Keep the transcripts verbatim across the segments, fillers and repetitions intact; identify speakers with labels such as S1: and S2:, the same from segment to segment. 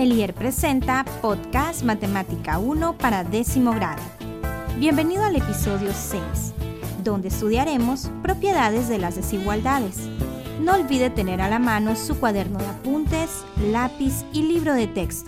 S1: Elier presenta Podcast Matemática uno para décimo grado. Bienvenido al episodio seis, donde estudiaremos propiedades de las desigualdades. No olvide tener a la mano su cuaderno de apuntes, lápiz y libro de texto.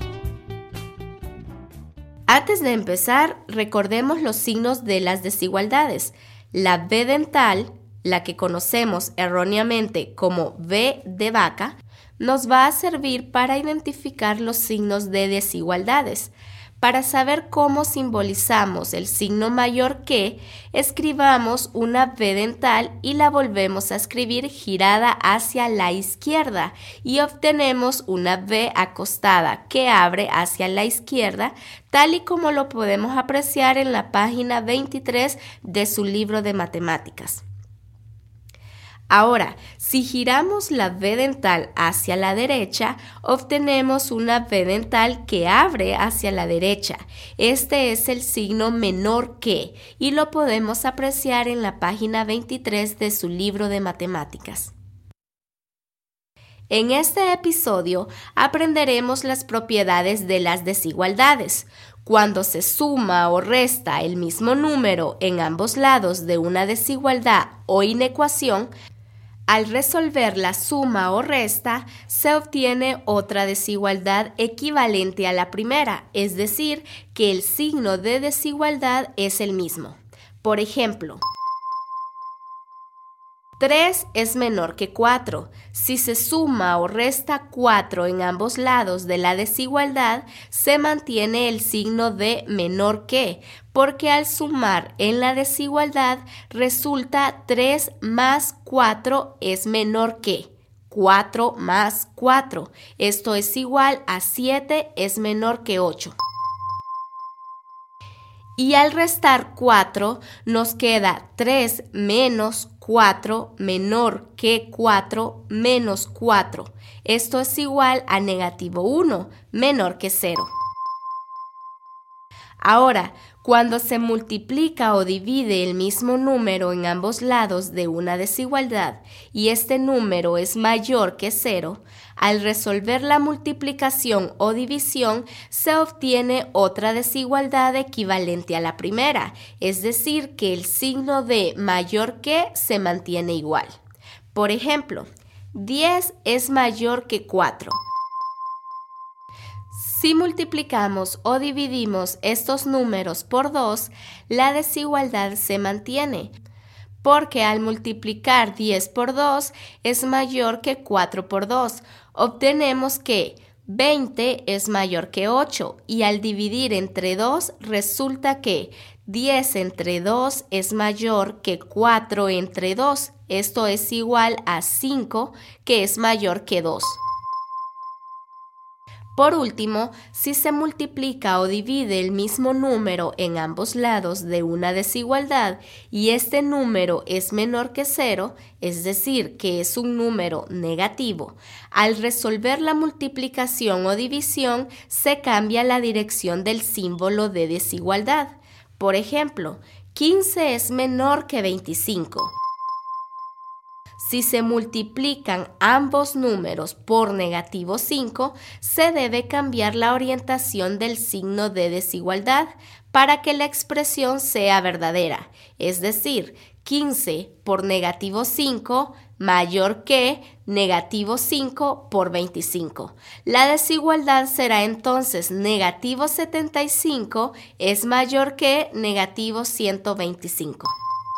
S2: Antes de empezar, recordemos los signos de las desigualdades. La V dental, la que conocemos erróneamente como V de vaca, nos va a servir para identificar los signos de desigualdades. Para saber cómo simbolizamos el signo mayor que, escribamos una V dental y la volvemos a escribir girada hacia la izquierda y obtenemos una V acostada que abre hacia la izquierda, tal y como lo podemos apreciar en la página veintitrés de su libro de matemáticas. Ahora, si giramos la V dental hacia la derecha, obtenemos una V dental que abre hacia la derecha. Este es el signo menor que y lo podemos apreciar en la página veintitrés de su libro de matemáticas. En este episodio aprenderemos las propiedades de las desigualdades. Cuando se suma o resta el mismo número en ambos lados de una desigualdad o inecuación, al resolver la suma o resta, se obtiene otra desigualdad equivalente a la primera, es decir, que el signo de desigualdad es el mismo. Por ejemplo, tres es menor que cuatro. Si se suma o resta cuatro en ambos lados de la desigualdad, se mantiene el signo de menor que, porque al sumar en la desigualdad resulta tres más cuatro es menor que cuatro más cuatro. Esto es igual a siete es menor que ocho. Y al restar cuatro nos queda tres menos cuatro menor que cuatro menos cuatro. Esto es igual a negativo uno menor que cero. Ahora, cuando se multiplica o divide el mismo número en ambos lados de una desigualdad y este número es mayor que cero, al resolver la multiplicación o división se obtiene otra desigualdad equivalente a la primera, es decir, que el signo de mayor que se mantiene igual. Por ejemplo, diez es mayor que cuatro. Si multiplicamos o dividimos estos números por dos, la desigualdad se mantiene, porque al multiplicar diez por dos es mayor que cuatro por dos. Obtenemos que veinte es mayor que ocho y al dividir entre dos resulta que diez entre dos es mayor que cuatro entre dos. Esto es igual a cinco, que es mayor que dos. Por último, si se multiplica o divide el mismo número en ambos lados de una desigualdad y este número es menor que cero, es decir, que es un número negativo, al resolver la multiplicación o división se cambia la dirección del símbolo de desigualdad. Por ejemplo, quince es menor que veinticinco. Si se multiplican ambos números por negativo cinco, se debe cambiar la orientación del signo de desigualdad para que la expresión sea verdadera, es decir, quince por negativo cinco mayor que negativo cinco por veinticinco. La desigualdad será entonces negativo setenta y cinco es mayor que negativo ciento veinticinco.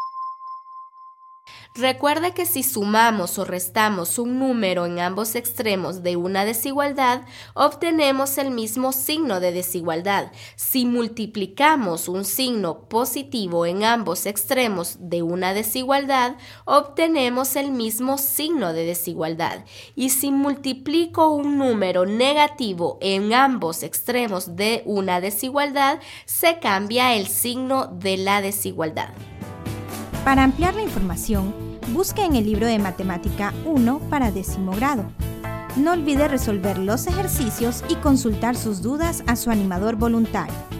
S2: Recuerde que si sumamos o restamos un número en ambos extremos de una desigualdad, obtenemos el mismo signo de desigualdad. Si multiplicamos un signo positivo en ambos extremos de una desigualdad, obtenemos el mismo signo de desigualdad. Y si multiplico un número negativo en ambos extremos de una desigualdad, se cambia el signo de la desigualdad.
S1: Para ampliar la información, busque en el libro de Matemática uno para décimo grado. No olvide resolver los ejercicios y consultar sus dudas a su animador voluntario.